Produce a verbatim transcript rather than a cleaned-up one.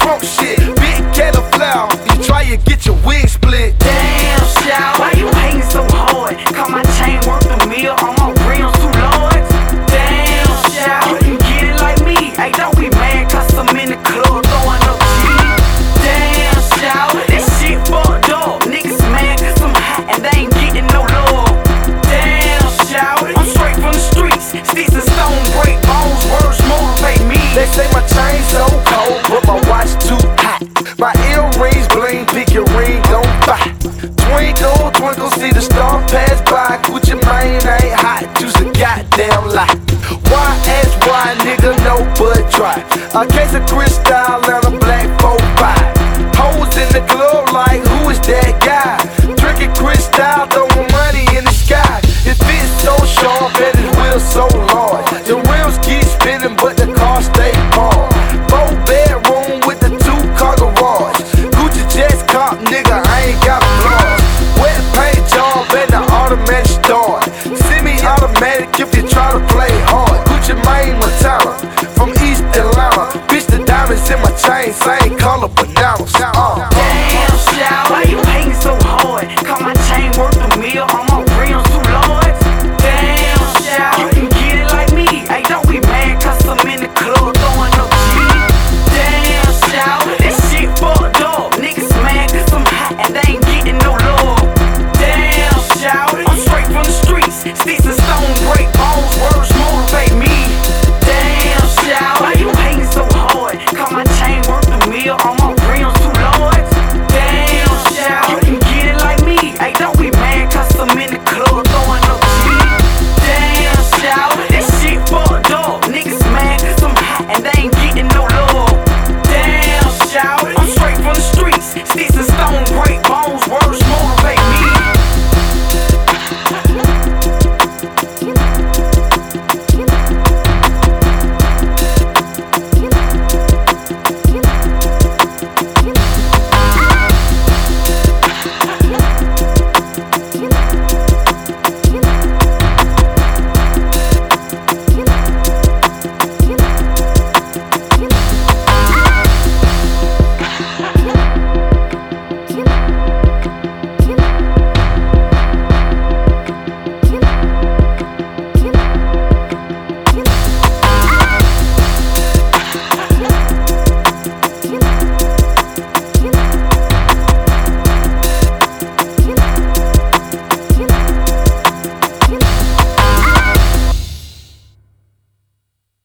trunk shit. Big cauliflower, you try to get your wig split. Damn, shout, why you hating so hard? Cause my chain worth a meal on my rims too large. Damn, shout, you can get it like me. Hey, don't be mad cause I'm in the club throwing up cheese. Damn, shout, that shit fucked up. Niggas mad cause I'm hot and they ain't getting no love. Damn, shout, I'm straight from the streets. Sticks and stone break bones, words motivate me. They say my chain so cold, but my watch too hot. My earrings bling, pick your ring, don't buy. Twinkle, twinkle, see the star pass by. Gucci Mane ain't hot, just a goddamn lie. Why ask why, nigga, no but try. A case of Cristal and a black four five. Hoes in the club like, who is that guy? Drinking Cristal, throwing money in the sky. His fit so sharp and his wheels so large. The rims keep spinning, but the car stay hard. Four bedroom with the two car garage. Gucci Jets cop, nigga, I ain't got flaws. Wet paint job and the automatic start. Semi-automatic if you try to play hard. Gucci Mane Montana from East Atlanta. Bitch, the diamonds in my chain, same color, bananas. Uh. Damn, shout, why you hating so hard? Cause my chain worth a meal on my rims too large. Damn, shout, you can get it like me. Hey, don't be mad cause I'm in the club throwing up cheese. Damn, shout, that shit fucked up. Niggas mad cause I'm hot and they ain't getting no love. Damn, shout, I'm straight from the streets. Sticks and stone break bones, words motivate me. Damn, shout, why you hating so hard? Cause my chain worth a meal on my rims too large. Damn, shout, you can get it like me. Hey, don't